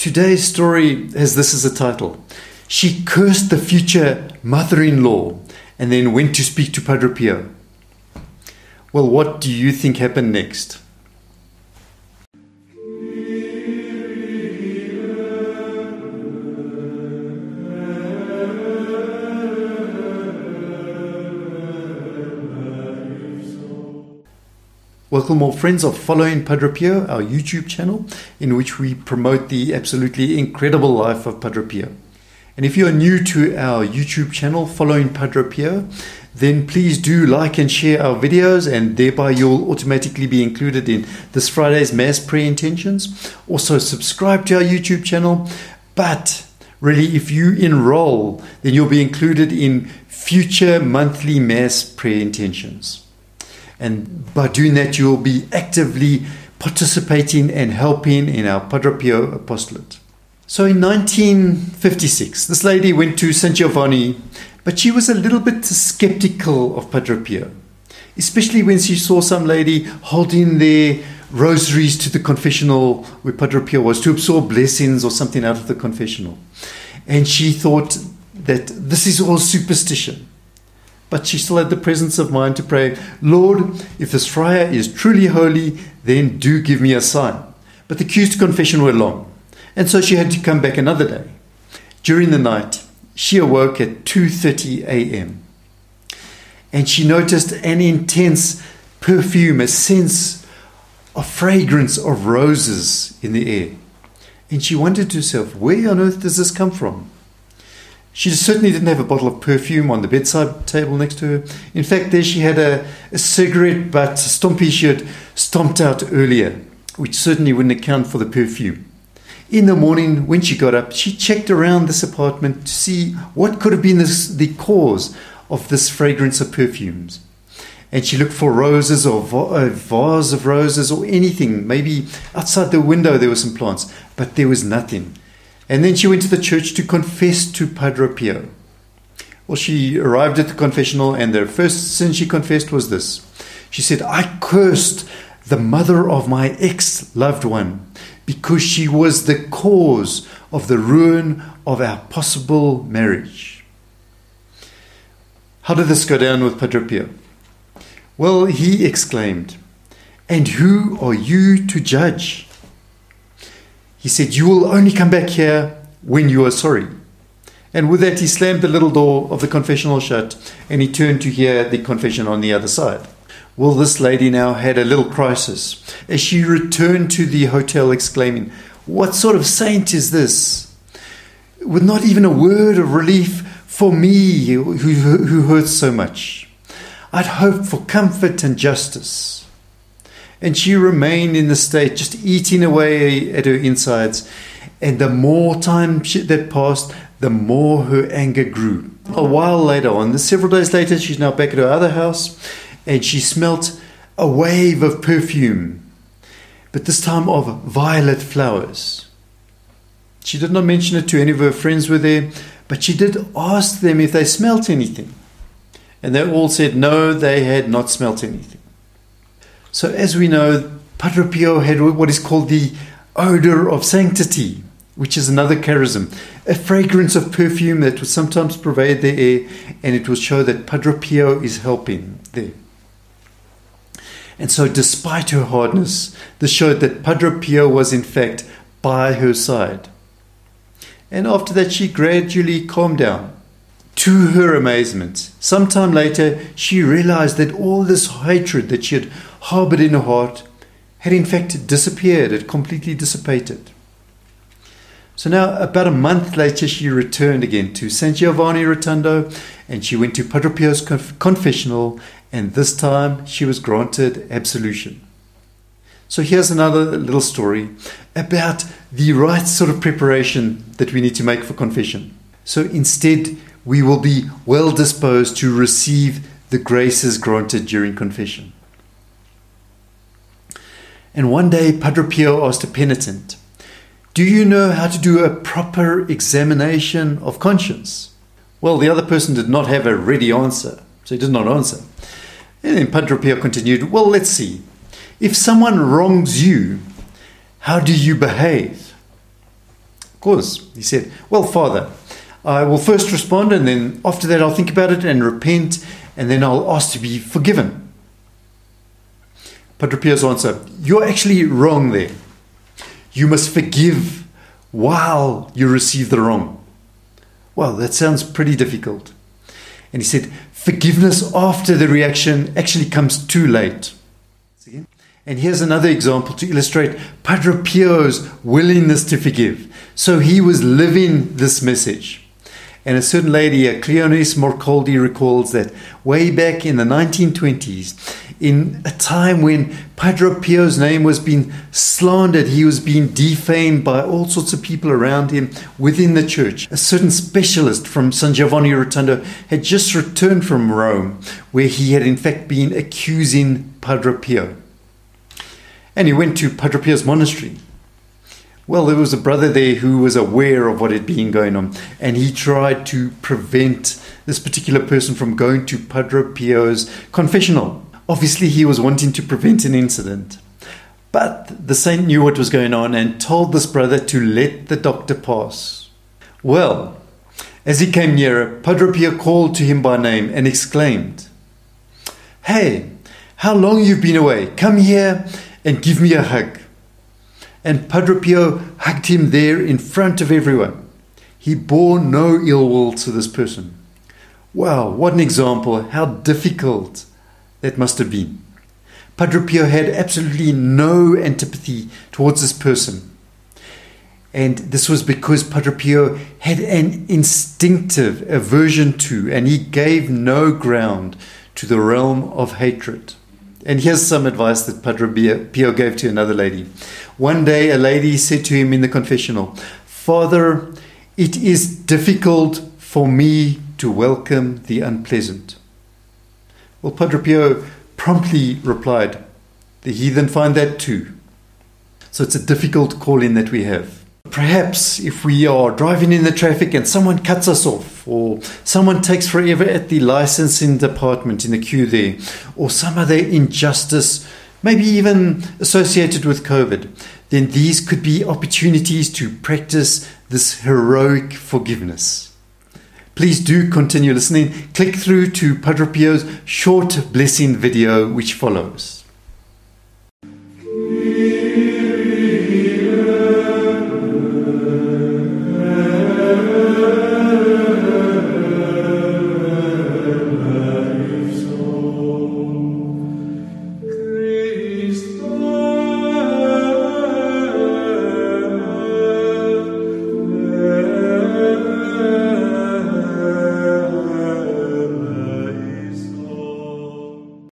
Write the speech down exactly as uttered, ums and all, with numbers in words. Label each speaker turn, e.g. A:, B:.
A: Today's story has this as a title. She cursed the future mother-in-law and then went to speak to Padre Pio. Well, what do you think happened next? Welcome all friends of Following Padre Pio, our YouTube channel, in which we promote the absolutely incredible life of Padre Pio. And if you are new to our YouTube channel, Following Padre Pio, then please do like and share our videos, and thereby you'll automatically be included in this Friday's Mass Prayer Intentions. Also subscribe to our YouTube channel, but really if you enroll, then you'll be included in future monthly Mass Prayer Intentions. And by doing that, you'll be actively participating and helping in our Padre Pio apostolate. So in nineteen fifty-six, this lady went to San Giovanni, but she was a little bit skeptical of Padre Pio, especially when she saw some lady holding their rosaries to the confessional where Padre Pio was to absorb blessings or something out of the confessional. And she thought that this is all superstition. But she still had the presence of mind to pray, Lord, if this friar is truly holy, then do give me a sign. But the queues to confession were long, and so she had to come back another day. During the night, she awoke at two thirty a.m. and she noticed an intense perfume, a sense of fragrance of roses in the air. And she wondered to herself, where on earth does this come from? She certainly didn't have a bottle of perfume on the bedside table next to her. In fact, there she had a, a cigarette butt stompy she had stomped out earlier, which certainly wouldn't account for the perfume. In the morning, when she got up, she checked around this apartment to see what could have been this, the cause of this fragrance of perfumes. And she looked for roses or a vase of roses or anything. Maybe outside the window there were some plants, but there was nothing. And then she went to the church to confess to Padre Pio. Well, she arrived at the confessional, and the first sin she confessed was this. She said, I cursed the mother of my ex-loved one because she was the cause of the ruin of our possible marriage. How did this go down with Padre Pio? Well, he exclaimed, and who are you to judge? He said, you will only come back here when you are sorry. And with that, he slammed the little door of the confessional shut, and he turned to hear the confession on the other side. Well, this lady now had a little crisis as she returned to the hotel exclaiming, what sort of saint is this? With not even a word of relief for me who, who hurts so much. I'd hoped for comfort and justice. And she remained in the state, just eating away at her insides. And the more time she, that passed, the more her anger grew. A while later on, several days later, she's now back at her other house, and she smelt a wave of perfume, but this time of violet flowers. She did not mention it to any of her friends who were there, but she did ask them if they smelt anything. And they all said no, they had not smelt anything. So as we know, Padre Pio had what is called the odor of sanctity, which is another charism, a fragrance of perfume that would sometimes pervade the air, and it will show that Padre Pio is helping there. And so despite her hardness, this showed that Padre Pio was in fact by her side. And after that, she gradually calmed down. To her amazement, sometime later, she realized that all this hatred that she had harbored in her heart had in fact disappeared, had completely dissipated. So now, about a month later, she returned again to San Giovanni Rotondo, and she went to Padre Pio's conf- confessional, and this time she was granted absolution. So here's another little story about the right sort of preparation that we need to make for confession. So instead, we will be well disposed to receive the graces granted during confession. And one day, Padre Pio asked a penitent, do you know how to do a proper examination of conscience? Well, the other person did not have a ready answer, so he did not answer. And then Padre Pio continued, well, let's see. If someone wrongs you, how do you behave? course. He said, well, Father, I will first respond, and then after that I'll think about it and repent, and then I'll ask to be forgiven. Padre Pio's answer, you're actually wrong there. You must forgive while you receive the wrong. Well, that sounds pretty difficult. And he said, forgiveness after the reaction actually comes too late. And here's another example to illustrate Padre Pio's willingness to forgive. So he was living this message. And a certain lady, Cleonice Morcoldi, recalls that way back in the nineteen twenties, in a time when Padre Pio's name was being slandered, he was being defamed by all sorts of people around him within the church. A certain specialist from San Giovanni Rotondo had just returned from Rome, where he had in fact been accusing Padre Pio. And he went to Padre Pio's monastery. Well, there was a brother there who was aware of what had been going on, and he tried to prevent this particular person from going to Padre Pio's confessional. Obviously, he was wanting to prevent an incident. But the saint knew what was going on and told this brother to let the doctor pass. Well, as he came nearer, Padre Pio called to him by name and exclaimed, "Hey, how long you've been away? Come here and give me a hug." And Padre Pio hugged him there in front of everyone. He bore no ill will to this person. Wow, what an example, how difficult that must have been. Padre Pio had absolutely no antipathy towards this person. And this was because Padre Pio had an instinctive aversion to, and he gave no ground to, the realm of hatred. And here's some advice that Padre Pio gave to another lady. One day a lady said to him in the confessional, "Father, it is difficult for me to welcome the unpleasant." Well, Padre Pio promptly replied, "The heathen find that too." So it's a difficult call-in that we have. Perhaps if we are driving in the traffic and someone cuts us off, or someone takes forever at the licensing department in the queue there, or some other injustice, maybe even associated with COVID, then these could be opportunities to practice this heroic forgiveness. Please do continue listening. Click through to Padre Pio's short blessing video which follows.